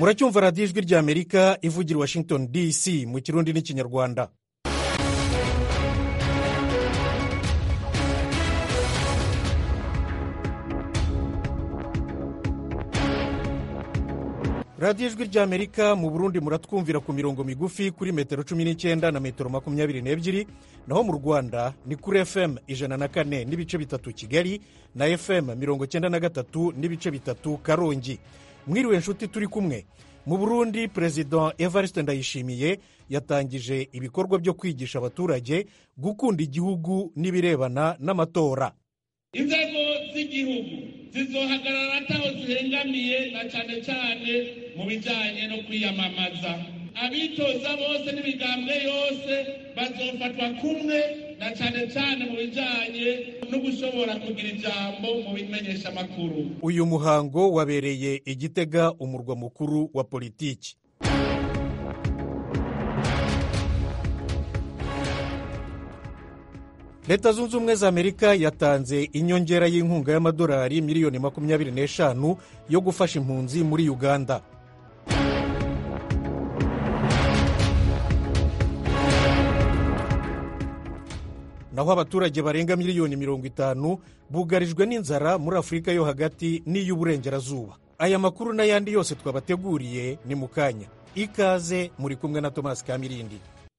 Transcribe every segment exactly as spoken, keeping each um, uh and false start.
muracyumva radiyo ijwi ry'amerika ivugira i washington D C mu kirundi n'ikinyarwanda. radiyo ijwi ry'amerika mu burundi muratwumvira ku mirongo migufi kuri metero cumi n'icyenda na metero makumyabiri n'ebyiri, naho mu rwanda ni kuri F M ijana na kane n'ibice bitatu kigali na F M mirongo cyenda na gatatu n'ibice bitatu karongi. Mwiriwe nshuti turi kumwe. Mu burundi perezida Evariste Ndayishimiye yatangije ibikorwa byo kwigisha abaturage gukunda igihugu n'ibirebana n'amatora. Inzego z'igihugu zizohagarara ataho zihengamiye na cyane cyane mu bijyanye no kwiyamamaza. Abitoza bose n'imigambwe yose bazofatwa kumwe na cyane cyane mu bijyanye no gushobora kugira ijambo mu bimenyesha amakuru. Uyu muhango wabereye i Gitega, umurwa mukuru wa politiki. Leta zunze ubumwe za Amerika yatanze inyongera y'inkunga y'amadolari miliyoni makumyabiri n'eshanu yo gufasha impunzi muri Uganda. Naho abaturage barenga miliyoni mirongo itanu bugarijwe n'inzara muri Afurika yo hagati n'iy'uburengerazuba. Aya makuru n'ayandi yose twabateguriye ni mu kanya. Ikaze, muri kumwe na Thomas Kamirindi.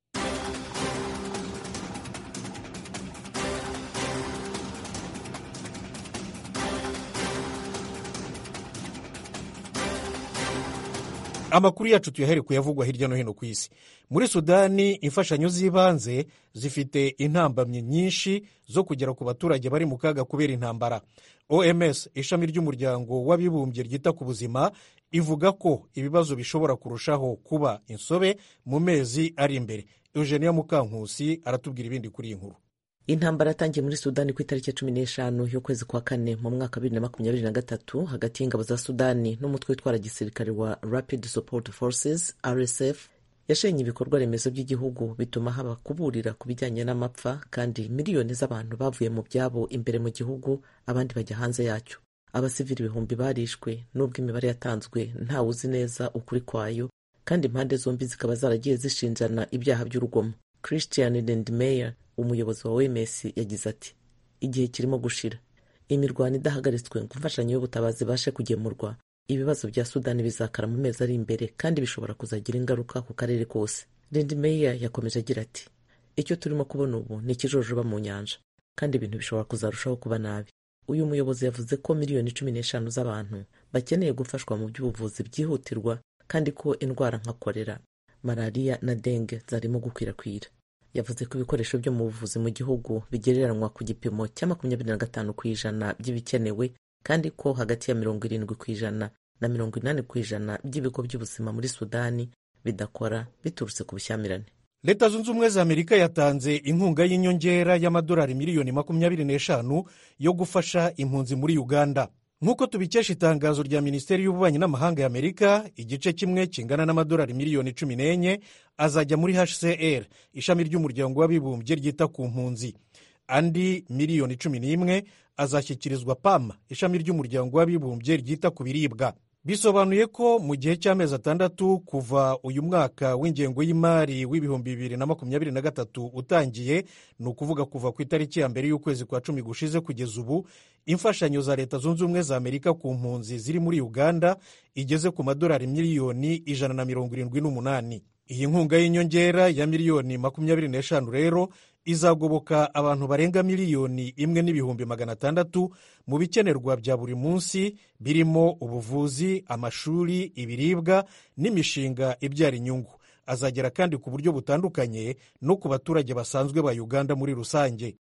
Amakuru yacu tuyahere kuyavugwa hirya no hino ku isi. Muri Sudani, imfashanyo z'ibanze zifite intambamyi nyinshi zo kugera ku baturage bari mu kaga kubera intambara. O M S, ishami ry'umuryango w'abibumbye ryita ku buzima, ivuga ko ibibazo bishobora kurushaho kuba insobe mu mezi ari imbere. Eugenia Mukankusi aratubwira ibindi kuri iyi nkuru. Intambara yatangiye muri Sudani ku itariki cumi n'eshanu y'ukwezi kwa kane mu mwaka bibiri na makumyabiri na gatatu hagati y'ingabo za Sudani n'umutwe witwara gisirikare wa Rapid Support Forces R S F yashenye ibikorwa remezo by'igihugu, bituma haba kuburira ku bijyanye n'amapfa, kandi miliyoni z'abantu bavuye mu byabo imbere mu gihugu, abandi bajya hanze yacyo. Abasivili ibihumbi barishwe, nubwo imibare yatanzwe ntawe uzi neza ukuri kwayo, kandi impande zombi zikaba zaragiye zishinjana ibyaha by'urugomo. Christian Lindmeier, umuyobozi wa O M S, yagize ati: igihe kirimo gushira, imirwano idahagaritswe ngo imfashanyo y'ubutabazi bashe kugemurwa, ibibazo bya Sudani bizakara mu mezi ari imbere, kandi bishobora kuzagira ingaruka ku karere kose. Lindmeier yakomeje agira ati: icyo turimo kubona ubu ni ikijojoba mu nyanja, kandi ibintu bishobora kuzarushaho kuba nabi. Uyu muyobozi yavuze ko miliyoni cumi n'eshanu z'abantu bakeneye gufashwa mu by'ubuvuzi byihutirwa, kandi ko indwara nka kolera, malariya na dengue zarimo gukwirakwira. Yavuze ko ibikoresho byo mu buvuzi mu gihugu bigereranwa ku gipimo cya makumyabiri na gatanu ku ijana by'ibikenewe, kandi ko hagati ya mirongo irindwi ku ijana na mirongo inani ku ijana by'ibigo by'ubuzima muri Sudani bidakora biturutse ku bushyamirane. Leta zunze ubumwe za Amerika yatanze inkunga y'inyongera y'amadolari miliyoni makumyabiri n'eshanu yo gufasha impunzi muri Uganda. Nk'uko tubikesha itangazo rya Minisiteri y'Ububanyi n'Amahanga ya Amerika, igice kimwe kingana n'amadolari miliyoni cumi n'enye azajya muri H C R, ishami ry'umuryango w'abibumbye ryita ku mpunzi. Andi miliyoni cumi n'imwe azashyikirizwa P A M, ishami ry'umuryango w'abibumbye ryita ku biribwa. Bisobanuye ko mu gihe cy'amezi atandatu kuva uyu mwaka w'ingengo y'imari w'ibihumbi bibiri na makumyabiri na gatatu utangiye, ni ukuvuga kuva ku itariki ya mbere y'ukwezi kwa cumi gushize kugeza ubu, imfashanyo za Leta zunze ubumwe za Amerika ku mpunzi ziri muri Uganda igeze ku madolari miliyoni ijana na mirongo irindwi n'umunani. Iyi nkunga y'inyongera ya miliyoni makumyabiri n'eshanu rero izagoboka abantu barenga miliyoni imwe n'ibihumbi magana atandatu mu bikenerwa bya buri munsi, birimo ubuvuzi, amashuri, ibiribwa n'imishinga ibyara inyungu. Azagera kandi ku buryo butandukanye no ku baturage basanzwe ba Uganda muri rusange.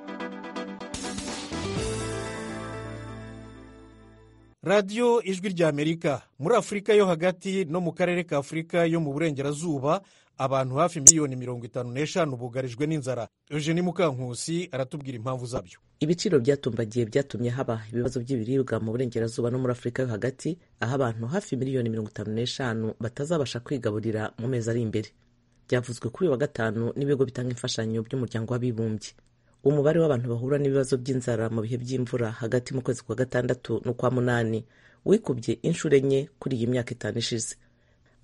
Radiyo ijwi ry'Amerika. Muri Afurika yo hagati no mu karere ka Afurika yo mu burengerazuba, abantu hafi miliyoni mirongo itanu n'eshanu bugarijwe n'inzara. Eugenie Mukankusi aratubwira impamvu zabyo. Ibiciro byatumbagiye byatumye haba ibibazo by'ibiribwa mu burengerazuba no muri Afurika yo hagati, aho abantu hafi miliyoni mirongo itanu n'eshanu batazabasha kwigaburira mu mezi ari imbere. Byavuzwe kuri wa gatanu n'ibigo bitanga imfashanyo by'umuryango w'abibumbye. Umubare w'abantu bahura n'ibibazo by'inzara mu bihe by'imvura hagati mu kwezi kwa gatandatu no kwa munani wikubye inshuro enye kuri iyi myaka itanu ishize.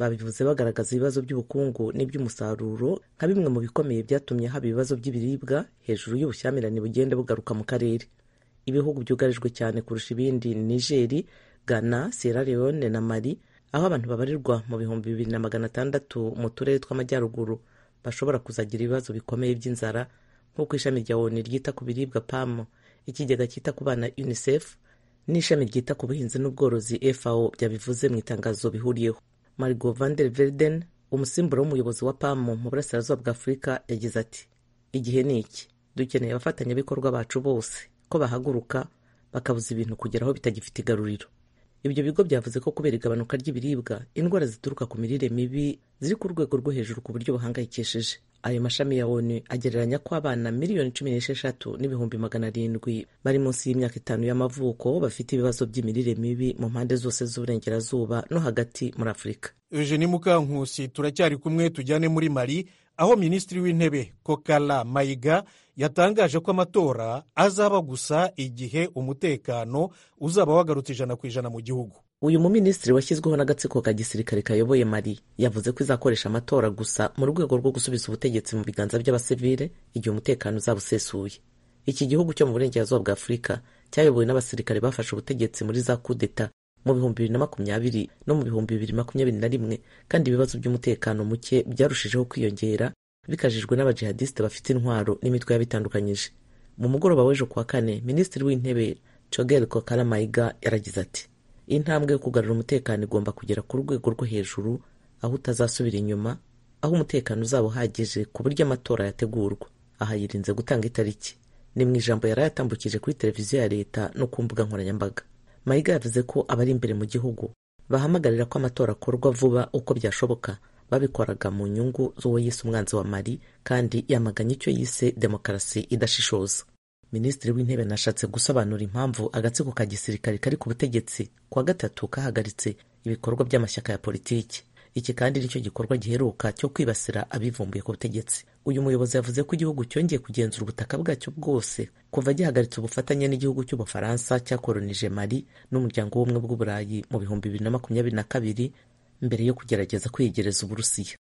babivuze bagaragaza ibibazo by'ubukungu n'iby'umusaruro nka bimwe mu bikomeye byatumye haba ibibazo by'ibiribwa hejuru y'ubushyamirane bugenda bugaruka mu karere. Ibihugu byugarijwe cyane kurusha ibindi ni Nigeri, Ghana, Sierra Leone na Mali, aho abantu babarirwa mu bihumbi bibiri na magana atandatu mu turere tw'amajyaruguru bashobora kuzagira ibibazo bikomeye by'inzara, nk'uko ishami rya O N U ryita ku biribwa P A M, ikigega cyita ku bana UNICEF n'ishami ryita ku buhinzi n'ubworozi F A O byabivuze mu itangazo bihuriyeho. Margot van der Velden, umusimbura w'umuyobozi wa P A M mu burasirazuba bwa Afurika, yagize ati: igihe ni iki, dukeneye abafatanyabikorwa bacu bose ko bahaguruka bakabuza ibintu kugera aho bitagifite igaruriro. Ibyo bigo byavuze ko kubera igabanuka ry'ibiribwa, indwara zituruka ku mirire mibi ziri ku rwego rwo hejuru ku buryo buhangayikishije. Ayo mashami ya O N U agereranya ko abana miliyoni cumi n'esheshatu n'ibihumbi magana arindwi bari munsi y'imyaka itanu y'amavuko bafite ibibazo by'imirire mibi mu mpande zose z'uburengerazuba no hagati muri Afurika. Eugenie Mukankusi, turacyari kumwe, tujyane muri Mali, aho Minisitiri w'Intebe Kokala Mayiga yatangaje ko amatora azaba gusa igihe umutekano uzaba wagarutse ijana ku ijana mu gihugu. Uyu muminisitiri washyizweho n'agatsiko ka gisirikare kayoboye Mali yavuze ko izakoresha amatora gusa mu rwego rwo gusubiza ubutegetsi mu biganza by'abasivile igihe umutekano uzaba usesuye. Iki gihugu cyo mu burengerazuba bwa Afurika cyayobowe n'abasirikare bafashe ubutegetsi muri za kudeta mu bihumbi bibiri na makumyabiri no mu bihumbi bibiri makumyabiri na rimwe, kandi ibibazo by'umutekano muke byarushijeho kwiyongera bikajijwe n'abajihadiste bafite intwaro n'imitwe yabitandukanyije. Mu mugoroba w'ejo kuwa kane, Minisitiri w'Intebe Chogel Kokala Mayiga yaragize ati: intambwe yo kugarura umutekano igomba kugera ku rwego rwo hejuru, aho utazasubira inyuma, aho umutekano uzaba uhagije ku buryo amatora yategurwa. Aha yirinze gutanga itariki. Ni mu ijambo yari yatambukije kuri televiziyo ya leta no ku mbuga nkoranyambaga. Mayiga yavuze ko abari imbere mu gihugu bahamagarira ko amatora akorwa vuba uko byashoboka, babikoraga mu nyungu z'uwo yise umwanzi wa Mali, kandi yamaganye icyo yise demokarasi idashishoza. Minisitiri w'Intebe nashatse gusobanura impamvu agatsiko ka gisirikare kari ku butegetsi kwa gatatu kahagaritse ibikorwa by'amashyaka ya politiki. Iki kandi nicyo gikorwa giheruka cyo kwibasira abivumbuye ku butegetsi. Uyu muyobozi yavuze ko igihugu cyongeye kugenzura ubutaka bwacyo bwose kuva gihagaritse ubufatanye n'igihugu cy'Ubufaransa cyakolonije Mali n'umuryango w'ubumwe bw'Uburayi mu bihumbi bibiri na makumyabiri na kabiri mbere yo kugerageza kwiyegereza Uburusiya.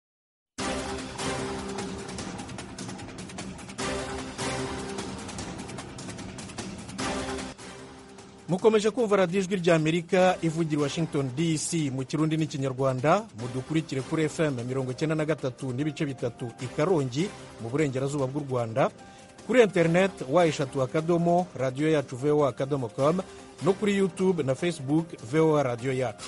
Mukomeje kumva radiyo ijwi ry'Amerika ivugira Washington D C mu Kirundi n'Ikinyarwanda. Mudukurikire kuri F M mirongo icyenda na gatatu n'ibice bitatu i Karongi mu burengerazuba bw'u Rwanda, kuri internet wa eshatu akadomo radiyo yacu V O A akadomo com, no kuri YouTube na Facebook V O A radiyo yacu.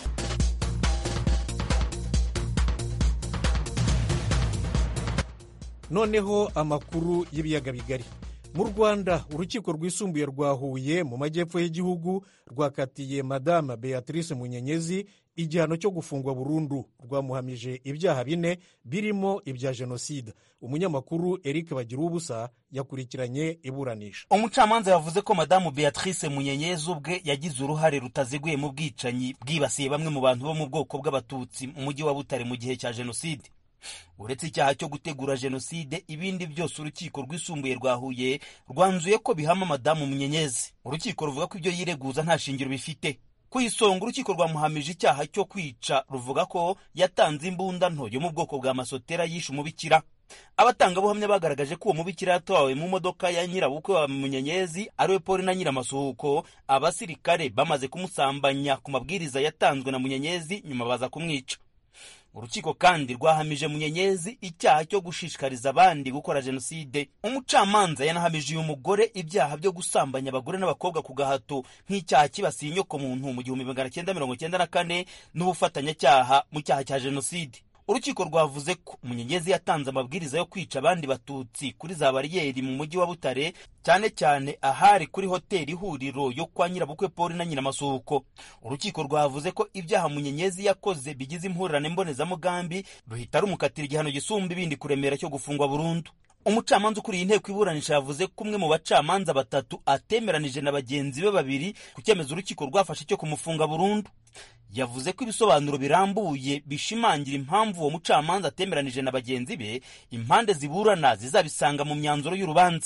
Noneho amakuru y'ibiyaga bigari. Mu Rwanda, urukiko rwisumbuye rwa Huye mu majyepfo y'igihugu rwakatiye Madame Beatrice Munyenyezi igihano cyo gufungwa burundu. Rwamuhamije ibyaha bine birimo ibya jenoside. Umunyamakuru Eric Bagiruwubusa yakurikiranye iburanisha. Umucamanza yavuze ko Madame Beatrice Munyenyezi ubwe yagize uruhare rutaziguye mu bwicanyi bwibasiye bamwe mu bantu bo mu bwoko bw'abatutsi mu mujyi wa Butare mu gihe cya jenoside. Uretse icyaha cyo gutegura jenoside, ibindi byose urukiko rwisumbuye rwa Huye rwanzuye ko bihama Madamu Munyenyezi. Urukiko ruvuga ko ibyo yireguza nta shingiro bifite. Ku isonga, urukiko rwamuhamije icyaha cyo kwica, ruvuga ko yatanze imbunda nto yo mu bwoko bwa masotera yishe umubikira. Abatangabuhamya bagaragaje ko uwo mubikira yatawe mu modoka ya nyirabukwe wa Munyenyezi ariwe Paul na Nyiramasuhuko. Abasirikare bamaze kumusambanya ku mabwiriza yatanzwe na Munyenyezi, nyuma baza kumwica. Urukiko kandi rwahamije Munyenyezi icyaha cyo gushishikariza abandi gukora jenoside. Umucamanza yanahamije uyu mugore ibyaha byo gusambanya abagore n'abakobwa ku gahato nk'icyaha kibasiye inyoko muntu mu gihumbi magana cyenda mirongo cyenda na kane n'ubufatanyacyaha mu cyaha cya jenoside. Urukiko rwavuze ko Munyenyezi yatanze amabwiriza yo kwica abandi batutsi kuri za bariyeri mu mujyi wa Butare, cyane cyane ahari kuri hoteli Ihuriro yo kwa nyirabukwe Paul na Nyiramasuhuko. Urukiko rwavuze ko ibyaha Munyenyezi yakoze bigize impurirane mbonezamugambi, ruhita rumukatira igihano gisumba ibindi kuremera cyo gufungwa burundu. Umucamanza ukuriye inteko iburanisha yavuze ko umwe mu bacamanza batatu atemeranije na bagenzi be babiri ku cyemezo urukiko rwafashe cyo kumufunga burundu. Yavuze ko ibisobanuro birambuye bishimangira impamvu uwo mucamanza atemeranije na bagenzi be impande ziburana zizabisanga mu myanzuro y'urubanza.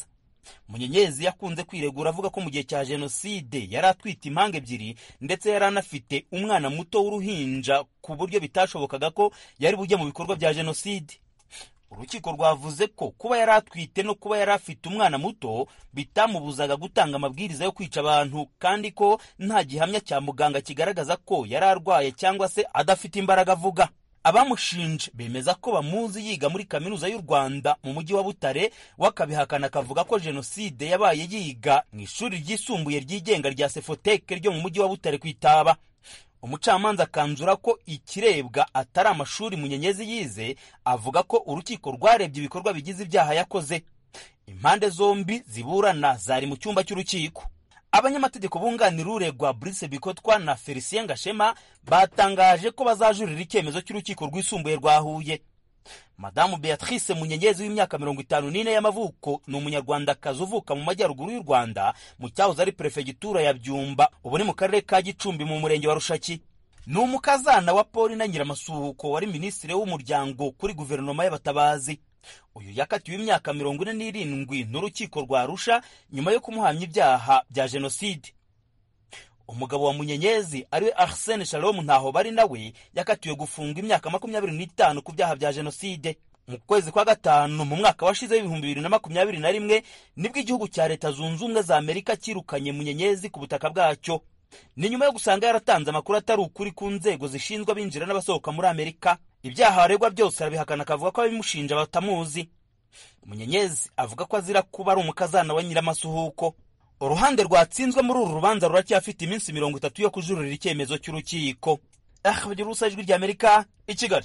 Munyenyezi yakunze kwiregura avuga ko mu gihe cya jenoside yari atwite impanga ebyiri ndetse yari anafite umwana muto w'uruhinja ku buryo bitashobokaga ko yari bujye mu bikorwa bya jenoside. Urukiko rwavuze ko kuba yari atwite no kuba yari afite umwana muto bitamubuzaga gutanga amabwiriza yo kwica abantu, kandi ko nta gihamya cya muganga kigaragaza ko yari arwaye cyangwa se adafite imbaraga avuga. Abamushinje bemeza ko bamuzi yiga muri kaminuza y'u Rwanda mu mujyi wa Butare, wakabihakana akavuga ko jenoside yabaye yiga mu ishuri ryisumbuye ryigenga rya Sefoteke ryo mu mujyi wa Butare kwitaba. Umucamanza akanzura ko ikirebwa atari amashuri Munyenyezi yize, avuga ko urukiko rwarebye ibikorwa bigize ibyaha yakoze. Impande zombi ziburana zari mu cyumba cy'urukiko. Abanyamategeko bunganira uregwa Brice Bikotwa na Felicien Gashema batangaje ko bazajurira icyemezo cy'urukiko rwisumbuye rwa Huye. Madamu Beatrice Munyenyezi w'imyaka mirongo itanu n'ine y'amavuko ni umunyarwandakazi uvuka mu majyaruguru y'u Rwanda mu cyahoze ari perefegitura ya Byumba, ubu ni mu karere ka Gicumbi mu murenge wa Rushaki. Ni umukazana wa Paul na Nyiramasuhuko wari minisitiri w'umuryango kuri guverinoma y'abatabazi. Uyu yakatiwe imyaka mirongo ine n'irindwi n'urukiko rwa Arusha nyuma yo kumuhamya ibyaha bya jenoside. Umugabo wa Munyenyezi ariwe Arsene Shalom ntaho bari nawe yakatiwe gufunga imyaka makumyabiri n'itanu ku byaha bya jenoside. Mu kwezi kwa gatanu mu mwaka washize w'ibihumbi bibiri na makumyabiri na rimwe nibwo igihugu cya Leta Zunze Ubumwe za Amerika kirukanye Munyenyezi ku butaka bwacyo. Ni nyuma yo gusanga yaratanze amakuru atari ukuri ku nzego zishinzwe abinjira n'abasohoka muri Amerika. Ibyaha aregwa byose arabihakana akavuga ko abimushinja batamuzi. Munyenyezi avuga ko azira kuba ari umukazana wa Nyiramasuhuko. Uruhande rwatsinzwe muri uru rubanza ruracyafite iminsi mirongo itatu yo kujurira icyemezo cy'urukiko. Ah, bagira urusa ijwi ry'Amerika i Kigali.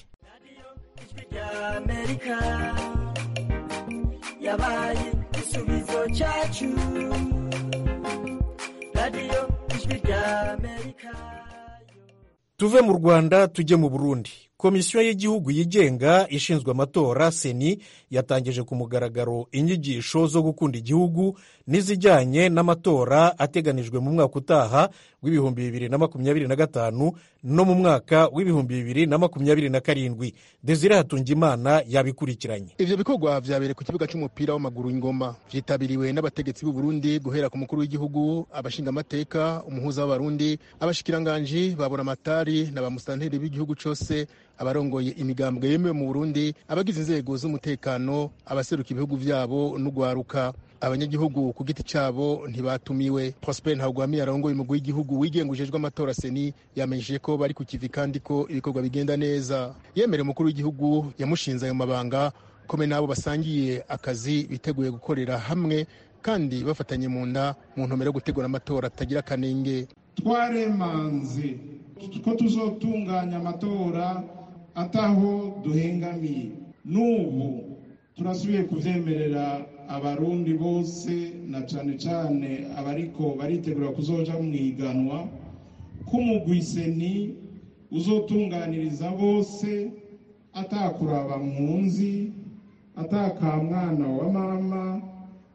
Yabaye isubizo cyacu. Radio ijwi ry'Amerika. Tuve mu Rwanda tujye mu Burundi. Komisiyo y'igihugu yigenga ishinzwe amatora Seni yatangije ku mugaragaro inyigisho zo gukunda igihugu n'izijyanye n'amatora ateganijwe mu mwaka utaha w'ibihumbi bibiri na makumyabiri na gatanu no mu mwaka w'ibihumbi bibiri na makumyabiri na karindwi. Desire Hatungimana yabikurikiranye. Ivyo bikorwa vyabereye ku kibuga cy'umupira w'amaguru Ingoma, vyitabiriwe n'abategetsi b'u Burundi guhera ku mukuru w'igihugu, abashinga amateka, umuhuza w'abarundi, abashikiranganji, babura amatari na bamusanteri b'igihugu cyose, abarongoye imigambwe yemewe mu Burundi, abagize inzego z'umutekano, abaseruka ibihugu vyabo n'ugwaruka. Abanyagihugu ku giti cyabo ntibatumiwe. Prosper Ntagwamiye arongoye umugwi w'igihugu wigengujejwe amatora Seni yamenyesheje ko bari ku kivi kandi ko ibikorwa bigenda neza. Yemereye umukuru w'igihugu yamushinze ayo mabanga kome nabo basangiye akazi biteguye gukorera hamwe kandi bafatanye mu nda mu ntumbero yo gutegura amatora atagira kanenge. Twaremanze ko tuzotunganya amatora ataho duhengamiye. N'ubu turasubiye kuvyemerera abarundi bose na cane cane abariko baritegura kuzoja mu iganwa k'umugwi Seni uzotunganiriza bose atakuraba mpunzi, atakamwana wa mama,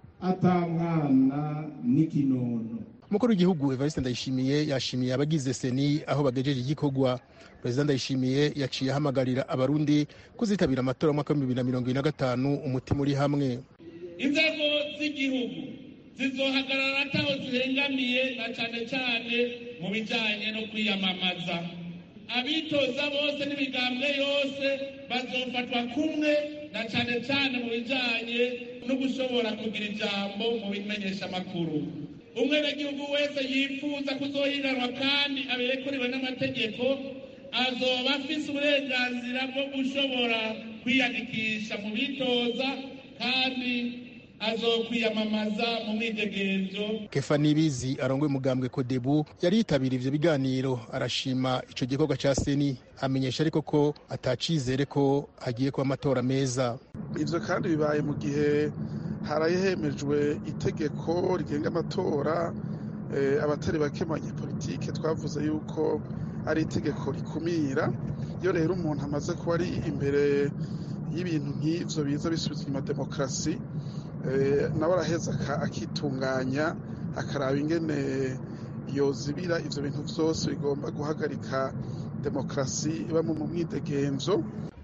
atamwana n'ikinono. Umukuru w'igihugu Evariste Ndayishimiye yashimiye abagize Seni aho bagejeje igikorwa. Perezida Ndayishimiye yaciye ahamagarira abarundi kuzitabira amatora mu mwaka wa bibiri na mirongo ine na gatanu umutima uri hamwe. Inzego z'igihugu zizohagarara ataho zihengamiye na cane cane mu bijanye no kwiyamamaza. Abitoza bose n'imigambwe yose bazofatwa kumwe na cane cane mu bijanye no gushobora kugira ijambo mu bimenyesha amakuru. Umwenegihugu wese yifuza kuzohiganwa kandi aberekuriwe n'amategeko azoba afise uburenganzira bwo gushobora kwiyandikisha mu bitoza kandi azokwiyamamaza mu mwidegenzo. Kefa Nibizi arongoye umugambwe Kodebu yari yitabiriye ivyo biganiro, arashima ico gikorwa ca Seni, amenyesha ariko ko atacizere ko hagiye kuba amatora meza. Ivyo kandi bibaye mu gihe harayehemejwe itegeko rigenga amatora. E, abatari bake mu banyepolitike twavuze yuko ari itegeko rikumira. Iyo rero umuntu amaze kuba ari imbere y'ibintu nk'ivyo biza bisubiza inyuma demokarasi, e, nawe araheza akitunganya akaraba ingene yozibira ivyo bintu vyose bigomba guhagarika demokarasi iba mu mwidegenzo.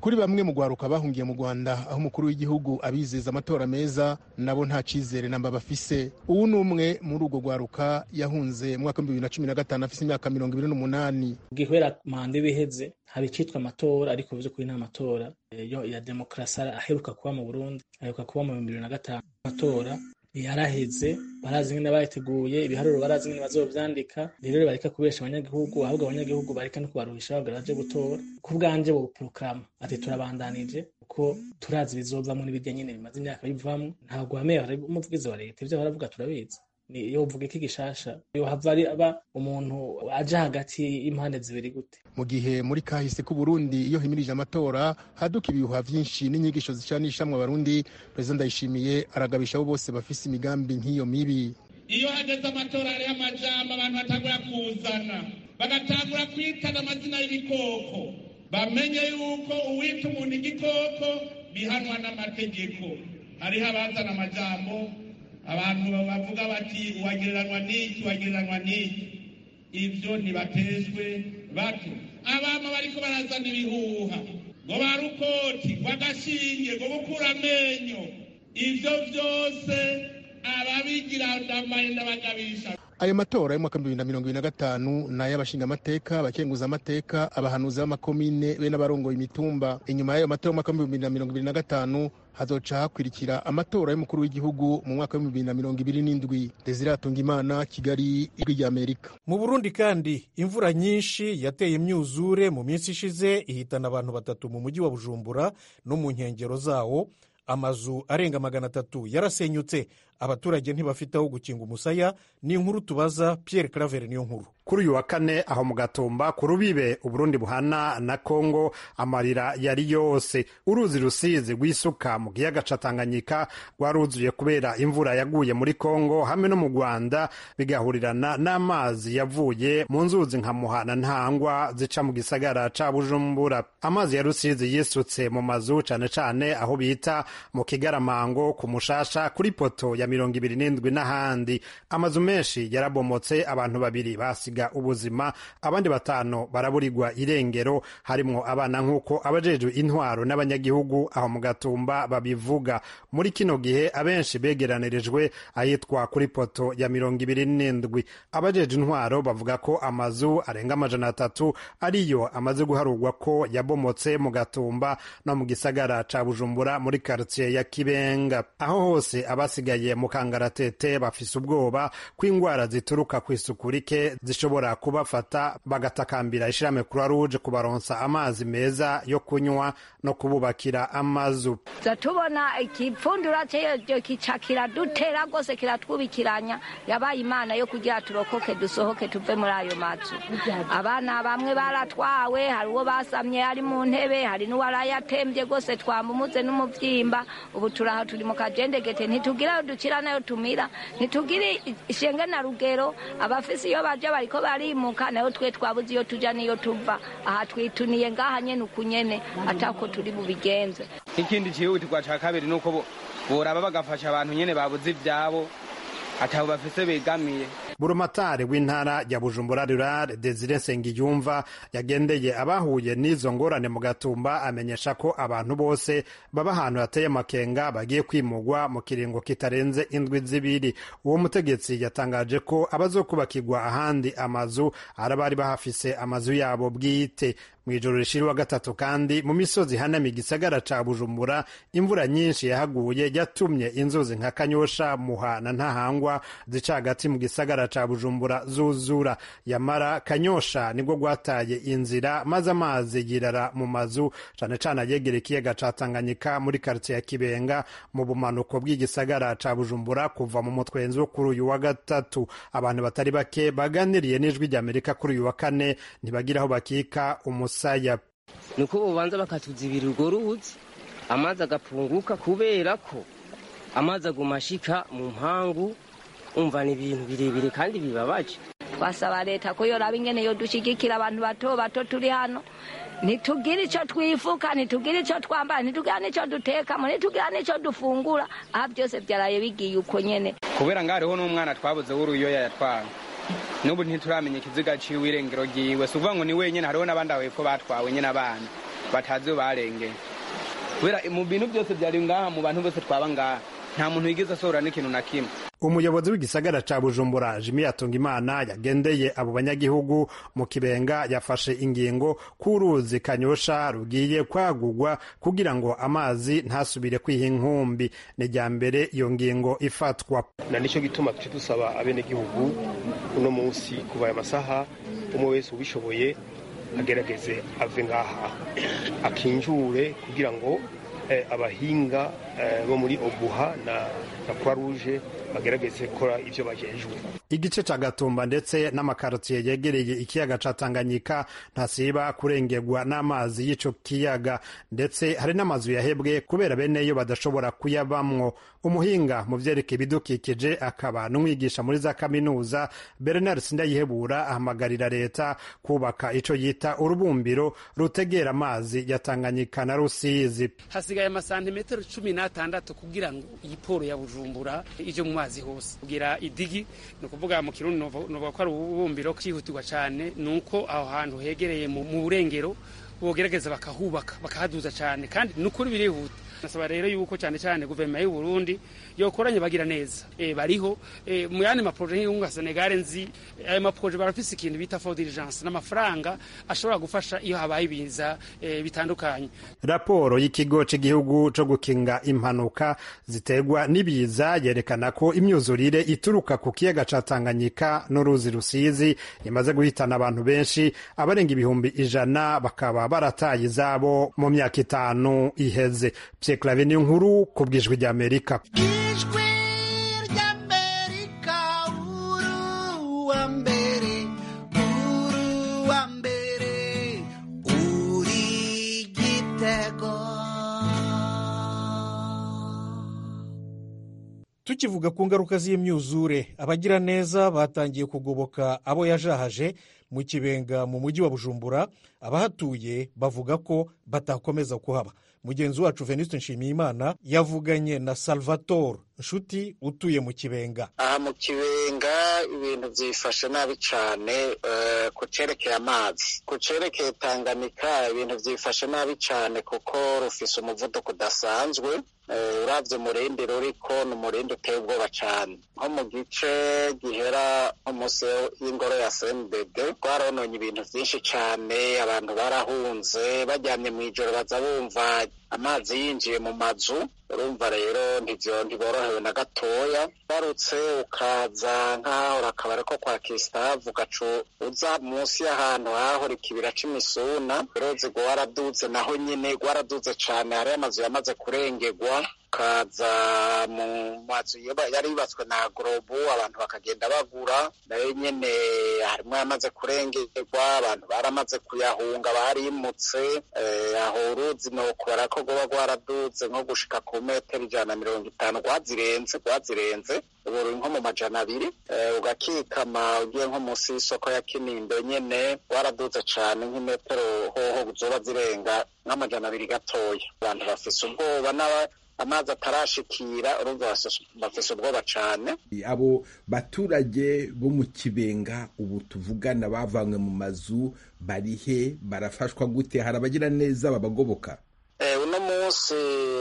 kuri bamwe mu gwaruka bahungiye mu Rwanda aho umukuru w'igihugu abizeza amatora meza nabo nta cizere namba bafise. Ubu numwe muri urwo gwaruka yahunze mu mwaka wa bibiri na cumi na gatanu afise imyaka mirongo ibiri n'umunani. Gihwera mande biheze hari citwa amatora ariko bivuze kuri nta matora yo ya demokrasi aheruka kuba mu Burundi, aheruka kuba mu bibiri na gatanu. Amatora yaraheze barazi ngene bayiteguye, ibiharuro barazi ngene bazovyandika, rero bareka kubesha abanyagihugu, ahubwo abanyagihugu bareka no kubaruhisha bagaraje gutora. Ku bwanje bo proclama ati turabandanije uko turazi bizovamwe n'ibirya nyene bimaze imyaka bivamwe. Ntabwo hamera umuvugizi wa leta ivyo baravuga turabizi. Ni yo uvuga iki gishasha yo havari aba umuntu aje hagati y'impande zibiri gute. Mu gihe muri kahise ku Burundi iyo himirije amatora haduka ibihuha vyinshi n'inyigisho zicanishamwe abarundi, President Ndayishimiye aragabisha abo bose bafise imigambi nk'iyo mibi. Iyo hageze amatora ari amajambo abantu batangura kuzana bagatangura kwitana amazina y'ibikoko, bamenye yuko uwita umuntu igikoko bihanwa n'amategeko. Hariho abazana amajambo abantu bavuga bati uwagereranwa n'iki uwagereranwa n'iki, ivyo nibatezwe bato. Abama bariko barazana ibihuha ngo barukoti wagashinge ngo gukura amenyo, ivyo vyose ababigira ndamaye ndabagabisha. Ayo matora y'umwaka bibiri na mirongo ibiri na gatanu na y'abashinga amateka, abakenguza amateka, abahanuzi b'amakomine be n'abarongoye imitumba. Inyuma y'ayo matora y'umwaka bibiri na mirongo ibiri na gatanu hazoca hakurikira amatora y'umukuru w'igihugu mu mwaka wa bibiri na mirongo ibiri n'indwi. Desire Atungimana, Kigali, Ijwi ry'Amerika. Mu Burundi kandi imvura nyinshi yateye imyuzure mu minsi ishize ihitana abantu batatu mu mujyi wa Bujumbura no mu nkengero zawo. Amazu arenga magana atatu yarasenyutse, abaturage ntibafite aho gukinga umusaya. Ni inkuru tubaza Pierre Claver niyo nkuru. Kuri uyu wa kane aho mu Gatumba ku rubibe Uburundi buhana na Kongo, amarira yari yose. Uruzi Rusizi rwisuka mu kiyaga ca Tanganyika rwaruzuye kubera imvura yaguye muri Kongo hamwe no mu Rwanda, bigahurirana n'amazi yavuye mu nzuzi nka Muhana Ntangwa zica mu gisagara ca Bujumbura. Amazi ya Rusizi yisutse mu mazu cane cane aho bita mu Kigaramango, ku Mushasha, kuri poto ya mirongo ibiri n'indwi n'ahandi. Amazu menshi yarabomotse, abantu babiri basi ubuzima, abandi batanu baraburirwa irengero, harimwo abana nk'uko abajejwe intwaro n'abanyagihugu aho mu Gatumba babivuga. Muri kino gihe abenshi begeranirijwe ahitwa kuri poto ya mirongo ibiri n'indwi. Abajejwe intwaro bavuga ko amazu arenga amajana atatu ariyo amaze guharurwa ko yabomotse mu Gatumba no mu gisagara ca Bujumbura muri quartier ya Kibenga. Aho hose abasigaye mu kangaratete bafise ubwoba kw'ingwara zituruka kw'isuku rike zishobora kubafata, bagatakambira ishirahamwe Croix Rouge kubaronsa amazi meza yo kunywa no kububakira amazu. Zatubona ikipfundura cyo kicakira dutera gose kiratwubikiranya, yabaye Imana yo kugira turokoke dusohoke tuve muri ayo mazu. Abana bamwe baratwawe, hari uwo basamye ari mu ntebe, hari n'uwarayatembye gose twamumuze n'umuvyimba. Ubu turaha turi mu kajendegete, ntitugira dukira nayo tumira, ntitugire ishenge na rugero. Abafisi iyo baje bariko barimuka nayo twe twabuze iyo tuja niyo tuva, aha twituniye ngaha nyene ukunyene atako turi bubigenze. Ikindi cihutirwa ca kabiri nuko boraba bagafasha abantu nyene babuze ivyabo atabo bafise begamiye. Burumatari w'intara ya Bujumbura Rural Desire Nsengiyumva yagendeye abahuye n'izo ngorane mu Gatumba, amenyesha ko abantu bose baba ahantu hateye amakenga bagiye kwimugwa mu kiringo kitarenze indwi zibiri. Uwo mutegetsi yatangaje ko abazokubakirwa ahandi amazu arabari bahafise amazu yabo bwite. Mwijoro rishiri wa gatatu kandi mu misozi hanami gisagara ca Bujumbura imvura nyinshi yahaguye yatumye inzuzi nka Kanyosha, Muhana Ntahangwa zica hagati mu gisagara ca Bujumbura zuzura. Yamara Kanyosha nibwo gwataye inzira maze amazi yirara mu mazu cane cane yegere ikiyaga ca Tanganyika muri quartier ya Kibenga mu bumanuko bw'igisagara ca Bujumbura kuva mu mutwenzo kuri uyu wa gatatu. Abantu batari bake baganiriye n'Ijwi ry'Amerika kuri uyu wa kane ntibagira aho bakika umusaya. Nuko bobanza bakatuzibira urwo ruzi amazi agapunguka, kubera ko amazi agumashika mu mpangu, umva ni ibintu birebire kandi bibabaje. Twasaba leta ko yoraba ingene yo dushigikira abantu bato bato turi hano, nitugira ico twifuka, nitugira ico twambara, nitugira nico duteka, nitugira nico dufungura. Aha byose byaraye bigiye uko nyene, kubera ngariho n'umwana twabuze w'uruyoya yatwawe. Nubu ntituramenya ikiziga ciwe irengero giwe, suvuga ngo ni wenyene, hariho n'abandi abepfo batwawe nyene abana. batazi yo barengeye kubera mu bintu byose byari ngaha mu bantu bose twaba ngaha nta muntu yigeze asohora n'ikintu na kimwe. Umuyobozi w'igisagara ca Bujumbura Jimmy Hatungimana yagendeye abo banyagihugu mu Kibenga yafashe ingingo k'uruzi Kanyosha rugiye kwagurwa kugira ngo amazi ntasubire kwiha inkumbi. Ni rya mbere iyo ngingo ifatwa, na nico gituma tuce dusaba abenegihugu uno munsi kuva aya masaha umwe wese ubishoboye agerageze ave ngaha akinjure kugira ngo eh, abahinga eh, bo muri Obuha na, na Croix Rouge bagerageze kora ivyo bajejwe. Igice ca Gatumba ndetse n'amakarotiye yegereye ikiyaga ca Tanganyika ntasiba kurengerwa n'amazi y'ico kiyaga, ndetse hari n'amazu yahebwe kubera bene yo badashobora kuyabamwo. Umuhinga mu vyerekeye ibidukikije akaba n'umwigisha muri za kaminuza Bernard Sindayihebura ahamagarira leta kubaka ico yita urubumbiro rutegera amazi ya Tanganyika na Rusizi. Hasigaye amasantimetero cumi n'atandatu kugira ngo iyi poro ya Bujumbura ije mu mazi hose kugira idigi, no kuvuga mu Kirundi no ko ari ububumbiro kihutirwa cyane, nuko aho hantu hegereye mu burengero bogerageza bakahubaka bakahaduza cyane, kandi nukuri birihuta. Nasaba rero yuko cyane cyane guverinoma y'u Burundi yokoranye bagira neza e, bariho e, mu yandi maproje y'unga Senegal nzi ayo maproje barafise ikintu bita for diligence n'amafaranga ashobora gufasha iyo habaye ibiza e, bitandukanye. Raporo y'ikigo cy'igihugu cyo gukinga impanuka ziterwa n'ibiza yerekana ko imyuzurire ituruka ku kiyaga ca Tanganyika n'uruzi Rusizi imaze guhitana abantu benshi, abarenga ibihumbi ijana bakaba barataye izabo mu myaka itanu iheze. Clave ni nkuru ku bwijwi rya Amerika. Ijwi rya Amerika uru wa mbere uru wa mbere uri Gitego. Tukivuga ku ngaruka z'imyuzure, abagira neza batangiye kugoboka abo yajahaje mu Kibenga mu mujyi wa Bujumbura. Abahatuye bavuga ko batakomeza kuhaba. Mugenzi wacu Venuste Nshimiyimana yavuganye na Salvatore Nshuti utuye mu Kibenga. Aha mu Kibenga ibintu byifashe nabi cyane uh, ku cerekeye amazi. Ku cerekeye Tanganyika ibintu byifashe nabi cyane kuko rufise umuvuduko udasanzwe. Uh, uravye umurindi ruriko n'umurindi uteye ubwoba cyane. Nko mu gice gihera umunsi y'ingoro ya C N D D twarononye ibintu byinshi cyane, abantu barahunze bajyamye mu ijoro baza bumva amazi yinjiye mu mazu. Urumva rero ntivyo ntiborohewe na gatoya. Barutse ukaza nk'aho akabare ko kwa Kristavu ugacu uza munsi y'ahantu hahora ikibira c'Imisuna, uruzi rwaraduze naho nyene rwaraduze cane, hari amazu yamaze kurengerwa. Ukaza mu mazu yari yubatswe na Grobu abantu bakagenda bagura, nayo nyene harimwo yamaze kurengerwa, abantu baramaze kuyahunga barimutse. Eh, aho uruzi no kubara ko rwoba rwaraduze nko gushika ku metero ijana na mirongo itanu rwazirenze rwazirenze ubu ruri nko mu majana abiri. Uh, ugakikama ugiye nko munsi y'isoko ya Kinindo nyene rwaraduze cane nk'imetero hoho zoba zirenga nk'amajana abiri gatoya. Abantu bafise ubwoba n'aba amazi atarashikira, urumva bafise ubwoba cane. Abo baturage bo mu Kibenga ubu tuvugana bavanywe mu mazu barihe, barafashwa gute? Hari abagira neza babagoboka? Eh, uno munsi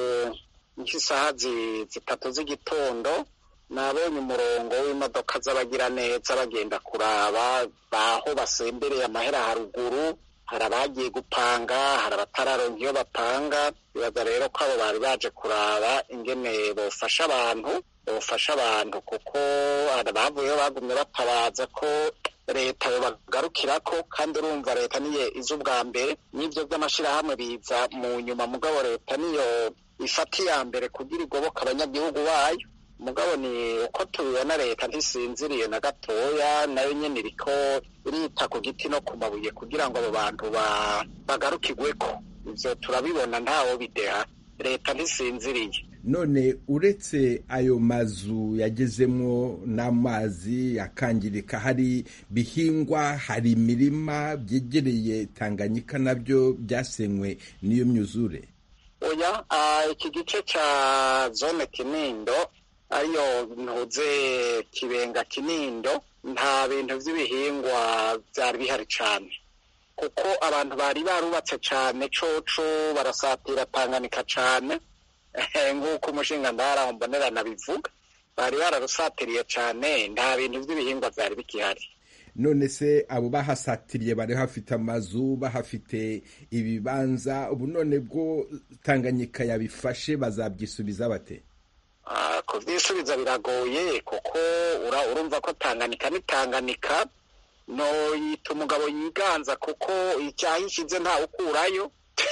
nk'isaha zitatu z'igitondo nabonye umurongo w'imodoka z'abagira neza bagenda kuraba baho basembereye amahera haruguru. Hari abagiye gupanga, hari abatararonka iyo bapanga. Bibaza rero ko abo bari baje kuraba ingene bofasha abantu bofasha abantu kuko bavuyeho bagumye batabaza ko leta yobagarukirako, kandi urumva leta niye iza ubwa mbere, n'ivyo vy'amashirahamwe biza mu nyuma, mugabo leta niyo ifata iya mbere kugira igoboka abanyagihugu bayo. Mugabo ni uko tubibona leta ntisinziriye na gatoya, nayo nyene iriko irita ku giti no ku mabuye kugira ngo abo bantu bagarukirweko. Ivyo turabibona ntawo bideha, leta ntisinziriye. None uretse ayo mazu yagezemwo n'amazi yakangirika, hari bihingwa, hari imirima byegereye Tanganyika nabyo byasenywe n'iyo myuzure? Oya, iki gice ca zone Kinindo ariyo ntuze Kibenga Kinindo nta bintu vy'ibihingwa vyari bihari cane. kuko abantu bari barubatse cyane coco barasatira Tanganyika cyane nk'uko umushinga ndara mbonerana bivuga bari bararusatiriye cyane nta bintu by'ibihingwa byari bikihari. None se abo bahasatiriye bari hafite amazu bahafite ibibanza ubu none bwo Tanganyika yabifashe bazabyisubiza bate? Ah, kuvyisubiza biragoye kuko urumva ko Tanganyika ni Tanganyika no yita umugabo yiganza kuko icyahishize nta ukurayo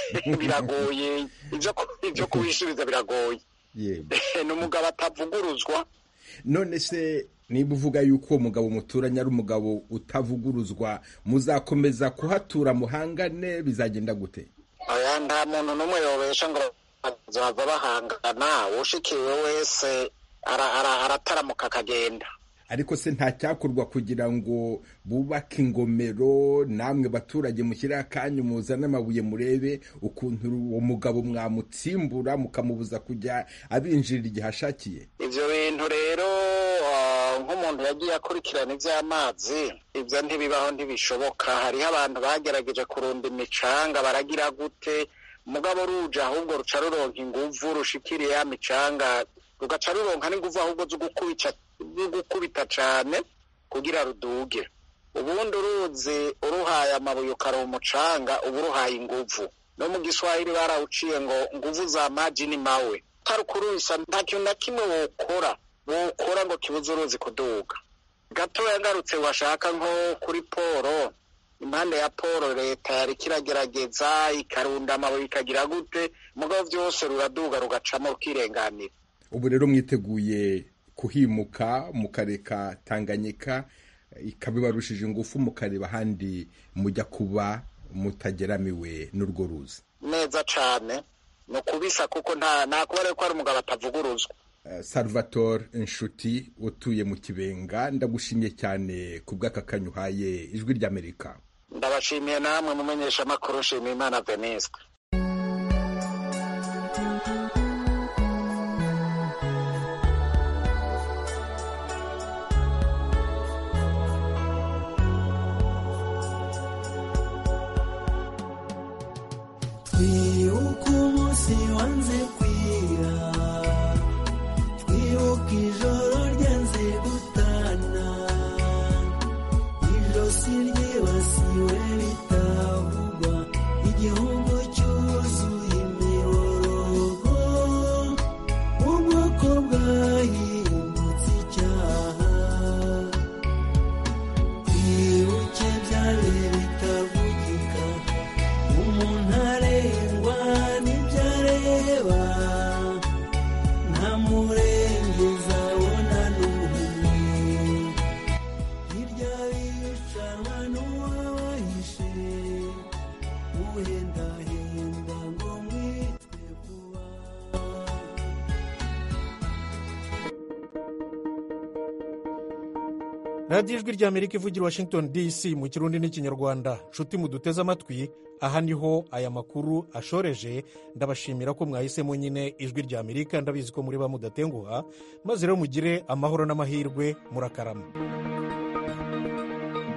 biragoye ibyo ibyo kubisubiza biragoye. Yego. N'umugabo atavuguruzwa. None se niba uvuga yuko umugabo muturanye ari umugabo utavuguruzwa muzakomeza kuhatura muhangane bizagenda gute? Aya nta muntu n'umwe yobesha ngo bazava bahangana ushikiwe wese arataramuka akagenda. Ariko se nta cyakorwa kugira ngo bubake ingomero namwe baturage mushyire akanyu muzane amabuye murebe ukuntu uwo mugabo mwamutsimbura mukamubuza kujya abinjirira igihe ashakiye? Ivyo bintu rero nk'umuntu yagiye akurikirana ivy'amazi ivyo ntibibaho ntibishoboka. Hariho abantu bagerageje kurunda imicanga baragira gute mugabo ruja ahubwo ruca ruronka inguvu rushikiriye ya micanga rugaca ruronka n'inguvu ahubwo zo gukubita gukubita cane kugira ruduge. Ubundi uruzi uruhaye amabuye ukaronka umucanga ubu ruhaye inguvu. No mu Giswahili barawuciye ngo nguvu za maji ni mawe. Tarukurisa nta kintu na kimwe wokora wokora ngo kibuze uruzi kuduga. Gato yagarutse washaka nko kuri Poro impande ya Poro leta yari kiragerageza ikarunda amabuye ikagira gute mugabo vyose ruraduga rugacamo rukirenganira. Ubu rero mwiteguye kuhimuka mukareka Tanganyika ikabibarushije ingufu mukareba handi mujya kuba mutageramiwe n'urwo ruzi? Neza cane no kubisa kuko nta nakubare ko ari umugabo atavuguruzwa. Uh, Salvatore Inshuti utuye mu Kibenga ndagushimye cyane kubw'aka kanyuhaye ijwi ry'Amerika. Ndabashimiye namwe mumenyesha makuru shimye Imana Veniste. Twibuka umunsi wanze kwira, twibuka ijoro ryanze gutana, ijosi ryibasiwe bitavugwa, igihugu cyuzuye imiborogo, ubwoko bwahindutse icyaha, twibuke byari bitavugika, umuntu arengwa n'ibyo areba, nta murengeza abona n'umwe, hirya bicanwa n'uwabahishe, uhendahenda ngo mwitwe vuba. radiyo ijwi ry'Amerika ivugira Washington D C mu Kirundi n'Ikinyarwanda. Nshuti muduteze amatwi aha niho aya makuru ashoreje. Ndabashimira ko mwahisemo nyine ijwi ry'Amerika, ndabizi ko muri ba mudatenguha, maze rero mugire amahoro n'amahirwe murakarama.